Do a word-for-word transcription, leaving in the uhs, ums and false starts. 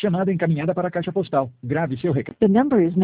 Chamada encaminhada para a caixa postal. Grave seu recado. The number is